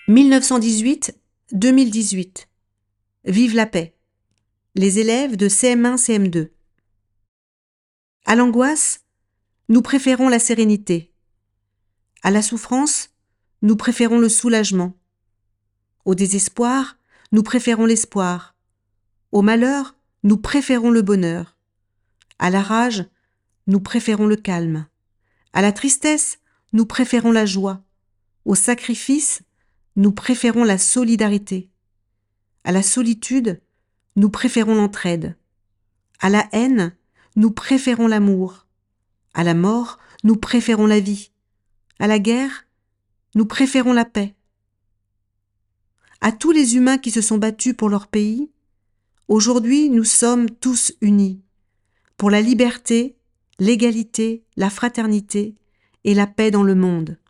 1918-2018. Vive la paix. Les élèves de CM1, CM2. À l'angoisse, nous préférons la sérénité. À la souffrance, nous préférons le soulagement. Au désespoir, nous préférons l'espoir. Au malheur, nous préférons le bonheur. À la rage, nous préférons le calme. À la tristesse, nous préférons la joie. Au sacrifice, nous préférons la solidarité. À la solitude, nous préférons l'entraide. À la haine, nous préférons l'amour. À la mort, nous préférons la vie. À la guerre, nous préférons la paix. À tous les humains qui se sont battus pour leur pays, aujourd'hui nous sommes tous unis pour la liberté, l'égalité, la fraternité et la paix dans le monde.